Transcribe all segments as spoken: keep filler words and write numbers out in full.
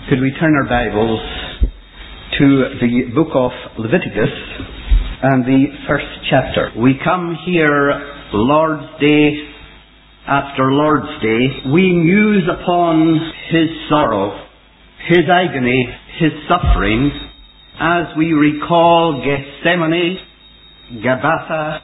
Could we turn our Bibles to the book of Leviticus and the first chapter? We come here Lord's Day after Lord's Day. We muse upon His sorrow, His agony, His suffering, as we recall Gethsemane, Gabbatha,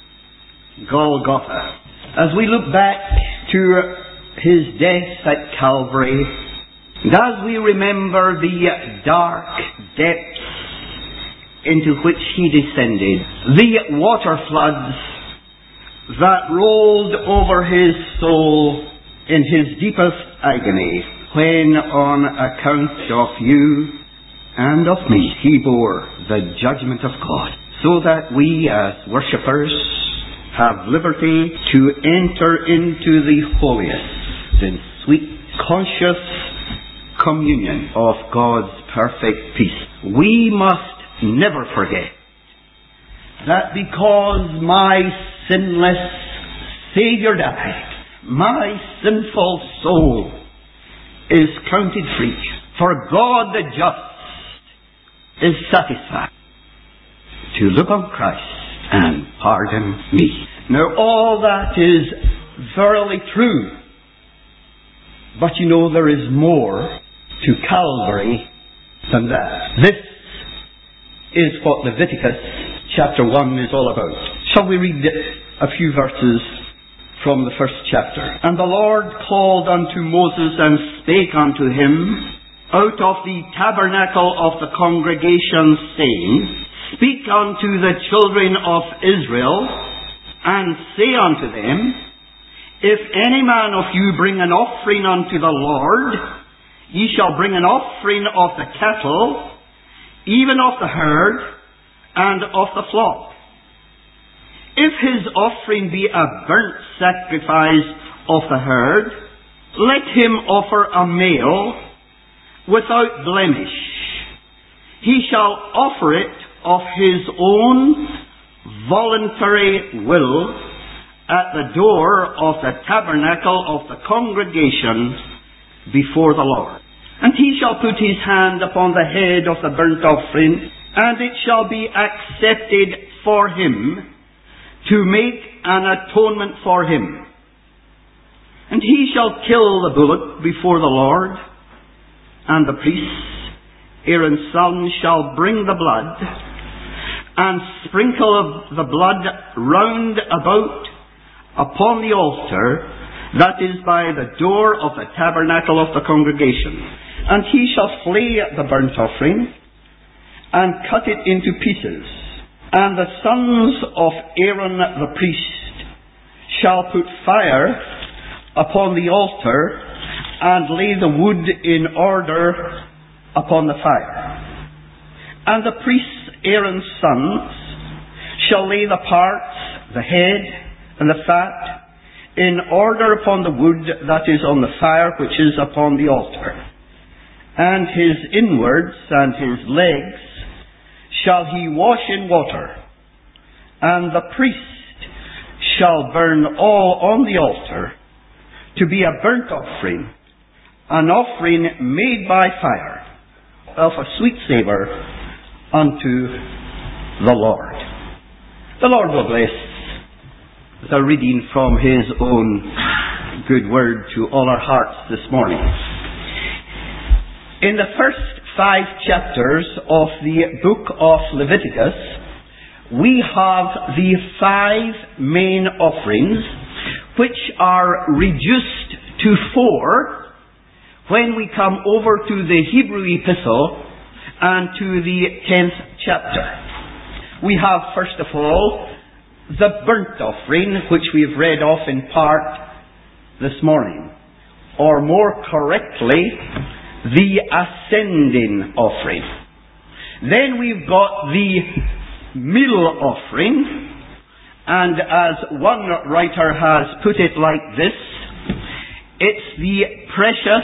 Golgotha. As we look back to His death at Calvary, and as we remember the dark depths into which He descended, the water floods that rolled over His soul in His deepest agony, when on account of you and of me He bore the judgment of God, so that we as worshippers have liberty to enter into the holiest in sweet, conscious communion of God's perfect peace. We must never forget that because my sinless Saviour died, my sinful soul is counted free. For God the just is satisfied to look on Christ and pardon me. Now all that is verily true, but you know there is more to Calvary than that. This is what Leviticus chapter one is all about. Shall we read a few verses from the first chapter? And the Lord called unto Moses and spake unto him out of the tabernacle of the congregation, saying, Speak unto the children of Israel, and say unto them, If any man of you bring an offering unto the Lord, ye shall bring an offering of the cattle, even of the herd, and of the flock. If his offering be a burnt sacrifice of the herd, let him offer a male without blemish. He shall offer it of his own voluntary will at the door of the tabernacle of the congregation before the Lord. And he shall put his hand upon the head of the burnt offering, and it shall be accepted for him to make an atonement for him. And he shall kill the bullock before the Lord, and the priests, Aaron's son, shall bring the blood, and sprinkle the blood round about upon the altar that is by the door of the tabernacle of the congregation. And he shall flay the burnt offering, and cut it into pieces. And the sons of Aaron the priest shall put fire upon the altar, and lay the wood in order upon the fire. And the priests, Aaron's sons, shall lay the parts, the head, and the fat, in order upon the wood that is on the fire which is upon the altar. And his inwards and his legs shall he wash in water. And the priest shall burn all on the altar to be a burnt offering, an offering made by fire, of a sweet savour unto the Lord. The Lord will bless the reading from His own good word to all our hearts this morning. In the first five chapters of the book of Leviticus, we have the five main offerings, which are reduced to four when we come over to the Hebrew epistle and to the tenth chapter. We have, first of all, the burnt offering, which we have read off in part this morning, or more correctly, the ascending offering. Then we've got the meal offering, and as one writer has put it like this, it's the precious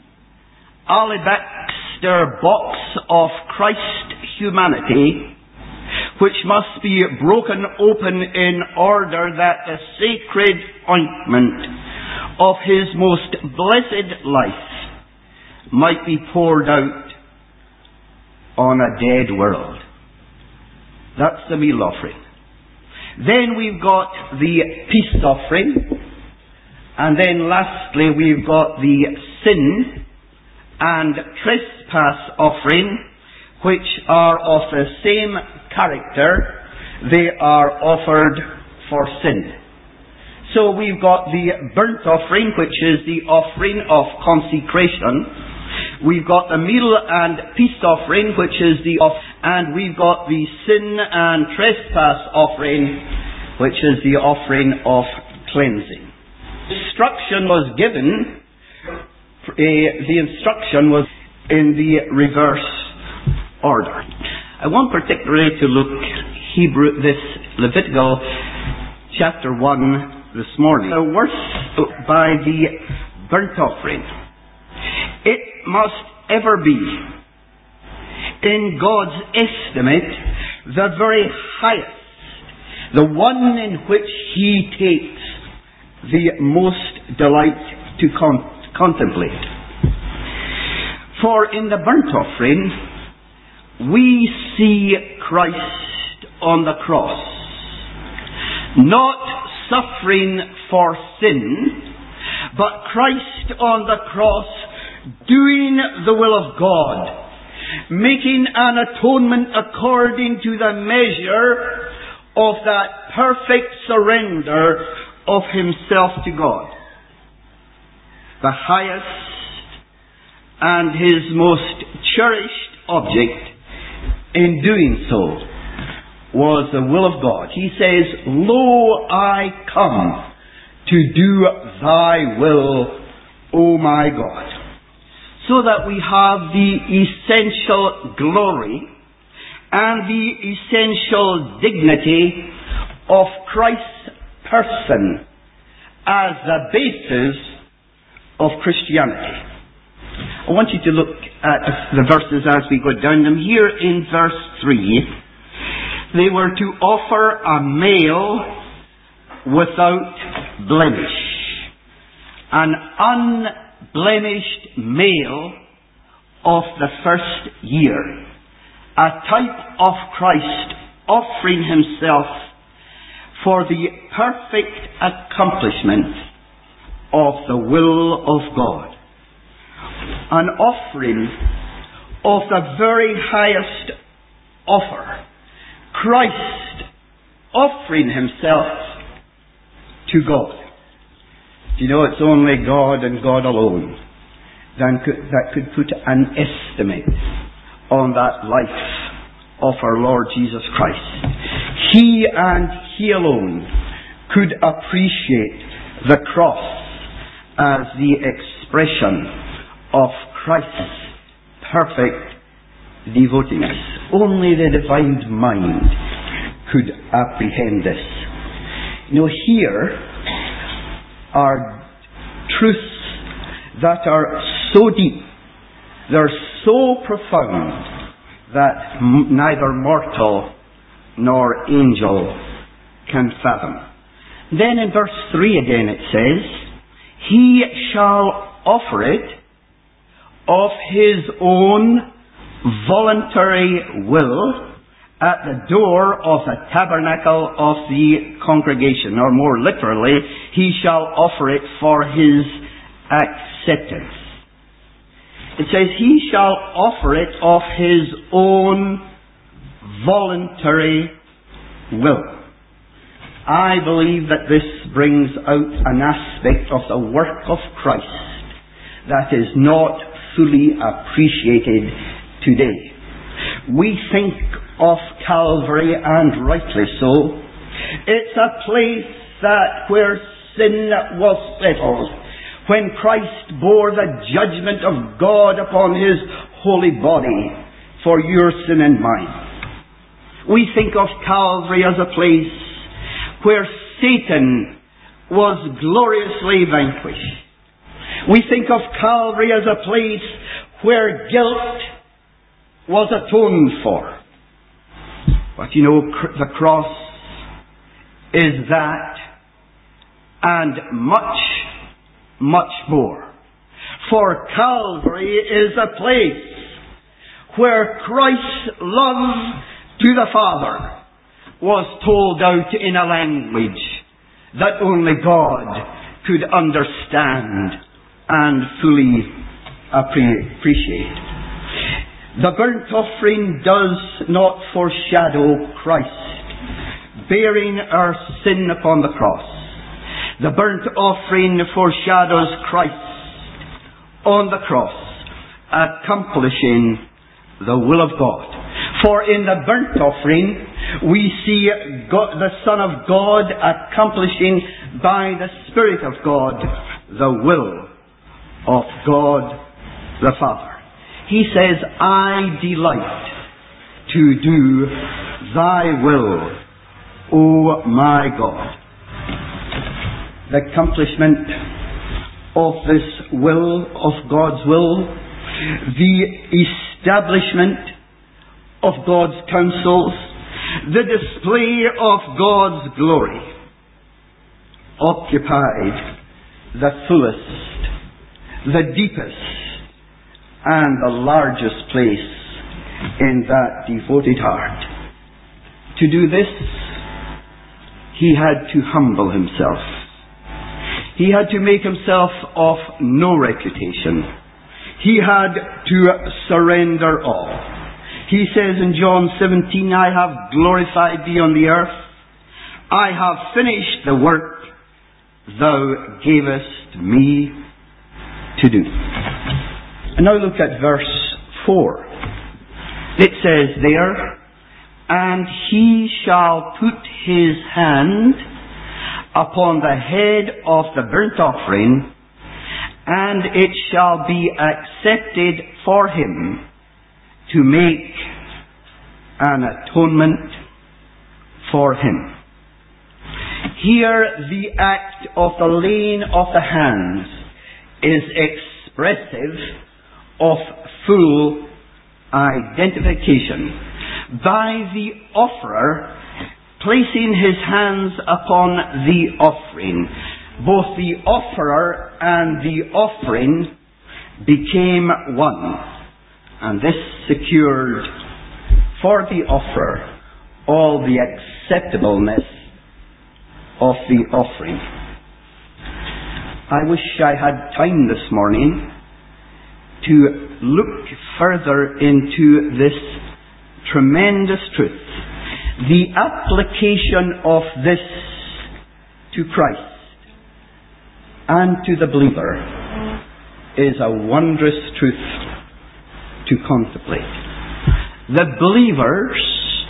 alabaster box of Christ humanity, which must be broken open in order that the sacred ointment of His most blessed life might be poured out on a dead world. That's the meal offering. Then we've got the peace offering. And then lastly we've got the sin and trespass offering, which are of the same character. They are offered for sin. So we've got the burnt offering, which is the offering of consecration. We've got the meal and peace offering, which is the off- and we've got the sin and trespass offering, which is the offering of cleansing. Instruction was given. Uh, the instruction was in the reverse order. I want particularly to look Hebrew this Levitical chapter one this morning. A verse by the burnt offering. It must ever be, in God's estimate, the very highest, the one in which He takes the most delight to con- contemplate. For in the burnt offering, we see Christ on the cross, not suffering for sin, but Christ on the cross doing the will of God, making an atonement according to the measure of that perfect surrender of Himself to God. The highest and His most cherished object in doing so was the will of God. He says, "Lo, I come to do thy will, O my God." So that we have the essential glory and the essential dignity of Christ's person as the basis of Christianity. I want you to look at the verses as we go down them. Here in verse three, they were to offer a male without blemish, an unblemished male of the first year, a type of Christ offering Himself for the perfect accomplishment of the will of God. An offering of the very highest offer. Christ offering Himself to God. You know, it's only God and God alone that could, that could put an estimate on that life of our Lord Jesus Christ. He and He alone could appreciate the cross as the expression of Christ's perfect devotingness. Only the divine mind could apprehend this. You know, here are truths that are so deep, they're so profound, that m- neither mortal nor angel can fathom. Then in verse three again it says, "He shall offer it of his own voluntary will at the door of the tabernacle of the congregation." Or more literally, he shall offer it for his acceptance. It says, he shall offer it of his own voluntary will. I believe that this brings out an aspect of the work of Christ that is not fully appreciated today. We think of Calvary, and rightly so. It's a place that where sin was settled, when Christ bore the judgment of God upon His holy body for your sin and mine. We think of Calvary as a place where Satan was gloriously vanquished. We think of Calvary as a place where guilt was atoned for. But you know, the cross is that and much, much more. For Calvary is a place where Christ's love to the Father was told out in a language that only God could understand and fully appreciate. The burnt offering does not foreshadow Christ bearing our sin upon the cross. The burnt offering foreshadows Christ on the cross, accomplishing the will of God. For in the burnt offering, we see God, the Son of God, accomplishing by the Spirit of God the will of God the Father. He says, I delight to do thy will, O my God. The accomplishment of this will, of God's will, the establishment of God's counsels, the display of God's glory, occupied the fullest, the deepest, and the largest place in that devoted heart. To do this, he had to humble himself. He had to make himself of no reputation. He had to surrender all. He says in John seventeen, I have glorified thee on the earth. I have finished the work thou gavest me to do. And now look at verse four. It says there, and he shall put his hand upon the head of the burnt offering, and it shall be accepted for him to make an atonement for him. Here the act of the laying of the hands is expressive of full identification by the offerer placing his hands upon the offering. Both the offerer and the offering became one, and this secured for the offerer all the acceptableness of the offering. I wish I had time this morning to look further into this tremendous truth. The application of this to Christ and to the believer is a wondrous truth to contemplate. The believer's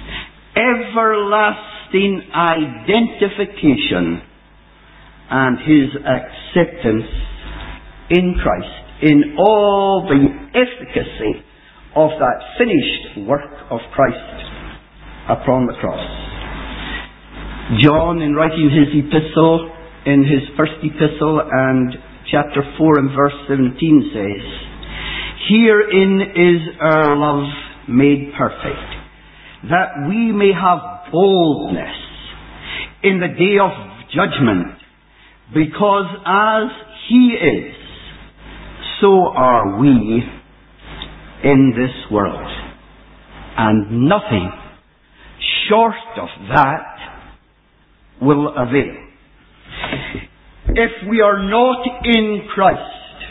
everlasting identification and his acceptance in Christ, in all the efficacy of that finished work of Christ upon the cross. John, in writing his epistle, in his first epistle and chapter four and verse seventeen says, herein is our love made perfect, that we may have boldness in the day of judgment, because as he is, so are we in this world. And nothing short of that will avail. If we are not in Christ,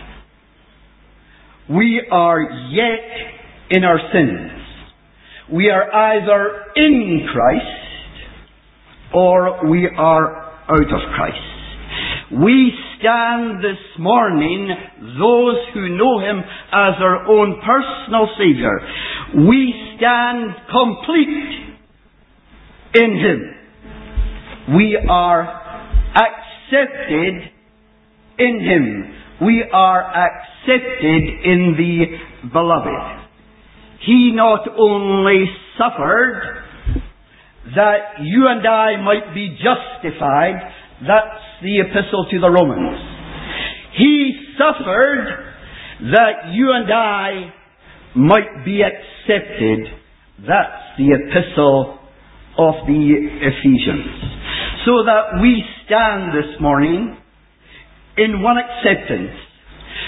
we are yet in our sins. We are either in Christ or we are out of Christ. We stand this morning, those who know Him as our own personal Saviour, we stand complete in Him. We are accepted in Him. We are accepted in the Beloved. He not only suffered that you and I might be justified, that's the epistle to the Romans. He suffered that you and I might be accepted. That's the epistle of the Ephesians. So that we stand this morning in one acceptance.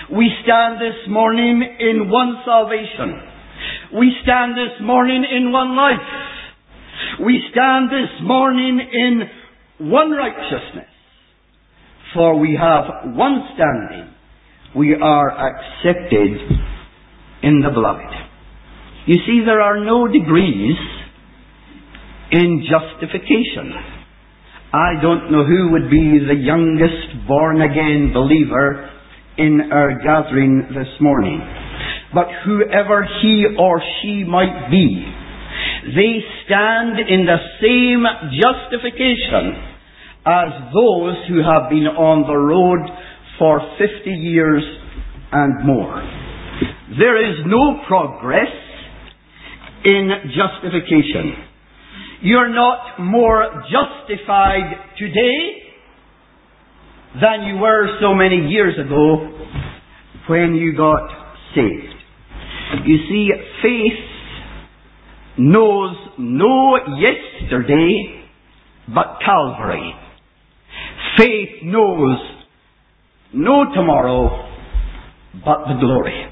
We stand this morning in one salvation. We stand this morning in one life. We stand this morning in one righteousness. For we have one standing. We are accepted in the beloved. You see, there are no degrees in justification. I don't know who would be the youngest born-again believer in our gathering this morning. But whoever he or she might be, they stand in the same justification as those who have been on the road for fifty years and more. There is no progress in justification. You're not more justified today than you were so many years ago when you got saved. You see, faith knows no yesterday but Calvary. Faith knows no tomorrow but the glory.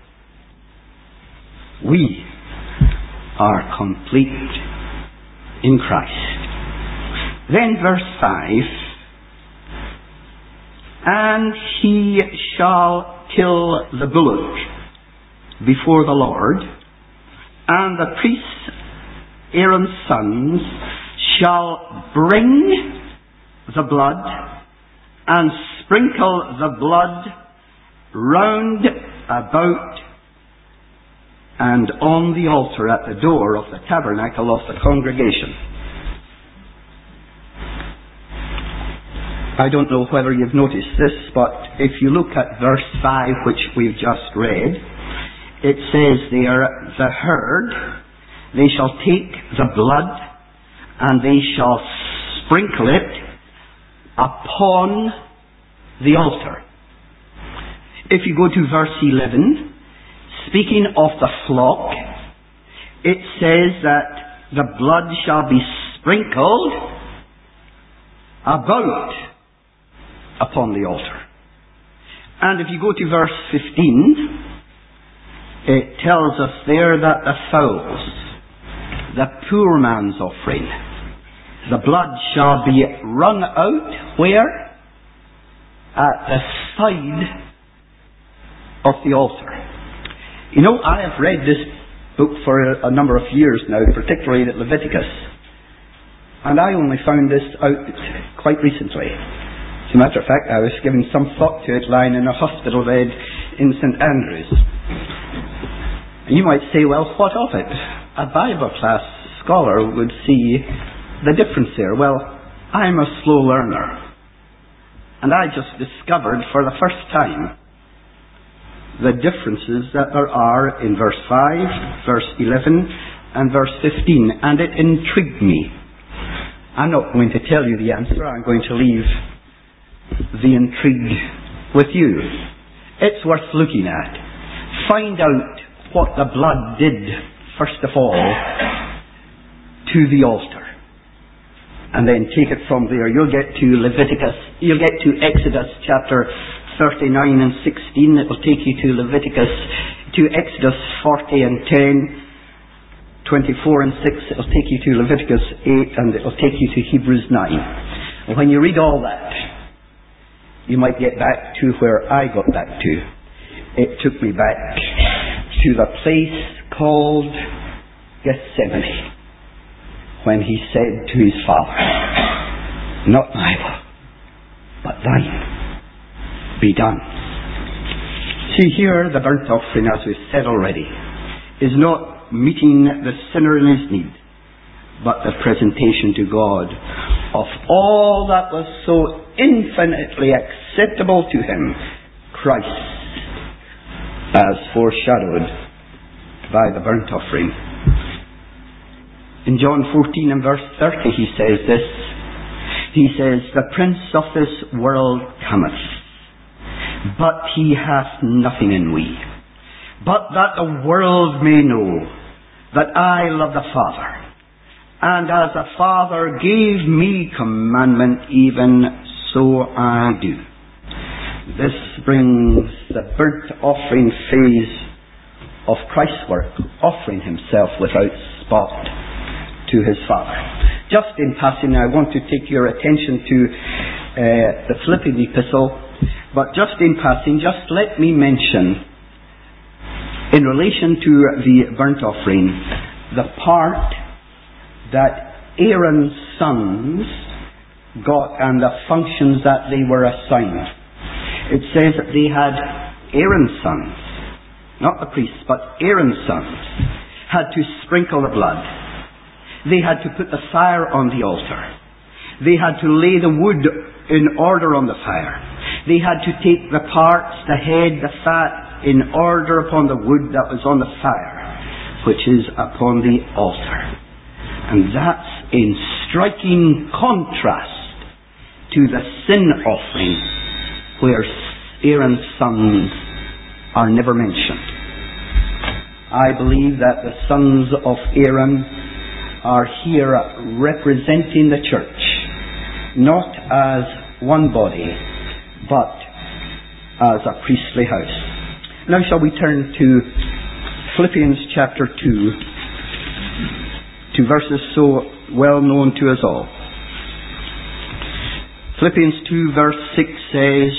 We are complete in Christ. Then verse five, and he shall kill the bullock before the Lord, and the priests, Aaron's sons, shall bring the blood and sprinkle the blood round about and on the altar at the door of the tabernacle of the congregation. I don't know whether you've noticed this, but if you look at verse five, which we've just read, it says there, the herd, they shall take the blood and they shall sprinkle it upon the altar. If you go to verse eleven, speaking of the flock, it says that the blood shall be sprinkled about upon the altar. And if you go to verse fifteen, it tells us there that the fowls, the poor man's offering, the blood shall be wrung out where? At the side of the altar. You know, I have read this book for a, a number of years now, particularly at Leviticus, and I only found this out quite recently. As a matter of fact, I was giving some thought to it lying in a hospital bed in Saint Andrews. And you might say, well, what of it? A Bible class scholar would see the difference there. Well, I'm a slow learner, and I just discovered for the first time the differences that there are in verse five, verse eleven, and verse fifteen, and it intrigued me. I'm not going to tell you the answer. I'm going to leave the intrigue with you. It's worth looking at. Find out what the blood did, first of all, to the altar. And then take it from there. You'll get to Leviticus, you'll get to Exodus chapter thirty-nine and sixteen. It will take you to Leviticus, to Exodus forty and ten, twenty-four and six. It will take you to Leviticus eight, and it will take you to Hebrews nine. And when you read all that, you might get back to where I got back to. It took me back to the place called Gethsemane, when he said to his Father, not my will, but thine be done. See, here the burnt offering, as we've said already, is not meeting the sinner in his need, but the presentation to God of all that was so infinitely acceptable to him, Christ, as foreshadowed by the burnt offering. In John fourteen and verse thirty he says this. He says, the prince of this world cometh, but he hath nothing in me, but that the world may know that I love the Father, and as the Father gave me commandment, even so I do. This brings the burnt offering phase of Christ's work, offering himself without spot to his Father. Just in passing, I want to take your attention to uh, the Philippian epistle, but just in passing, just let me mention, in relation to the burnt offering, the part that Aaron's sons got and the functions that they were assigned. It says that they had Aaron's sons, not the priests, but Aaron's sons, had to sprinkle the blood. They had to put the fire on the altar. They had to lay the wood in order on the fire. They had to take the parts, the head, the fat, in order upon the wood that was on the fire, which is upon the altar. And that's in striking contrast to the sin offering, where Aaron's sons are never mentioned. I believe that the sons of Aaron are here representing the church, not as one body, but as a priestly house. Now shall we turn to Philippians chapter two, to verses so well known to us all. Philippians two verse six says,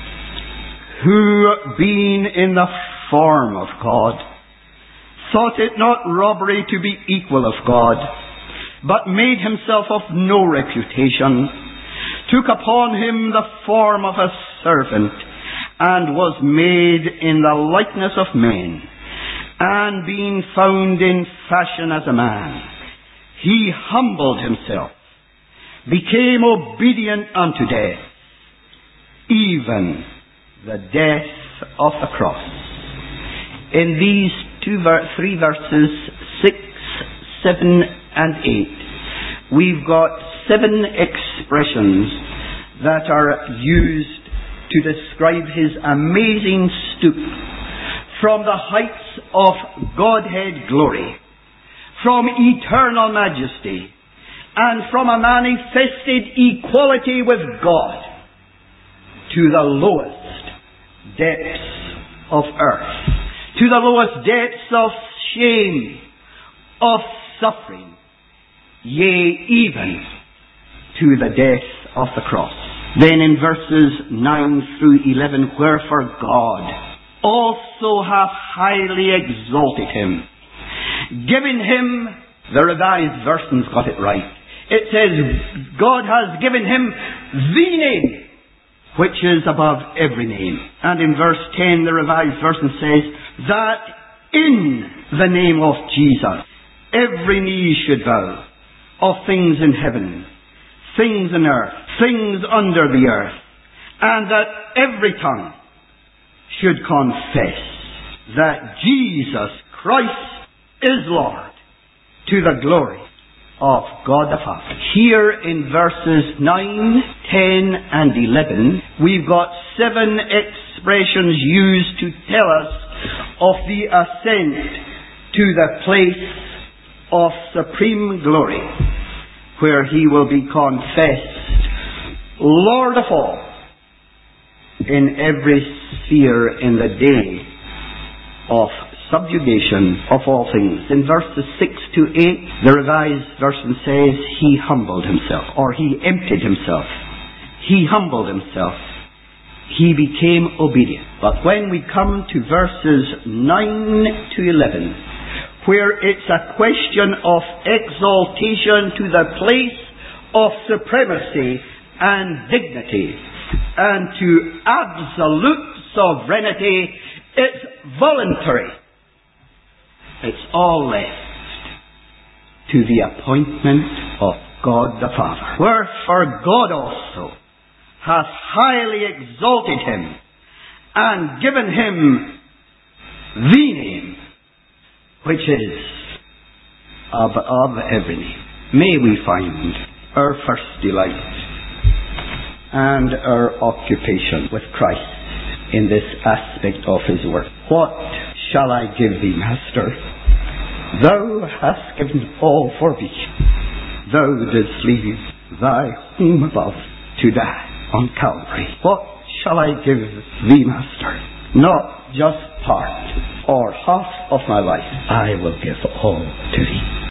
"Who, being in the form of God, thought it not robbery to be equal of God, but made himself of no reputation, took upon him the form of a servant, and was made in the likeness of men. And being found in fashion as a man, he humbled himself, became obedient unto death, even the death of the cross." In these two, ver- three verses, six, seven, and eight, we've got seven expressions that are used to describe his amazing stoop from the heights of Godhead glory, from eternal majesty, and from a manifested equality with God, to the lowest depths of earth, to the lowest depths of shame, of suffering, yea, even to the death of the cross. Then in verses nine through eleven, "Wherefore God also hath highly exalted him, giving him," the Revised Version's got it right. It says, God has given him the name which is above every name. And in verse ten, the Revised Version says, "That in the name of Jesus every knee should bow, of things in heaven, things in earth, things under the earth, and that every tongue should confess that Jesus Christ is Lord, to the glory of God the Father." Here in verses nine, ten, and eleven, we've got seven expressions used to tell us of the ascent to the place of supreme glory, where he will be confessed Lord of all in every sphere in the day of subjugation of all things. In verses six to eight, the Revised Version says, "He humbled himself," or "He emptied himself." He humbled himself. He became obedient. But when we come to verses nine to eleven, where it's a question of exaltation to the place of supremacy and dignity, and to absolute sovereignty, it's voluntary. It's all left to the appointment of God the Father. "Wherefore God also hath highly exalted him, and given him the name which is above every name." May we find our first delight and our occupation with Christ in this aspect of his work. "What shall I give thee, Master? Thou hast given all for me. Thou didst leave thy home above to die on Calvary. What shall I give thee, Master, not just part or half of my life. I will give all to thee.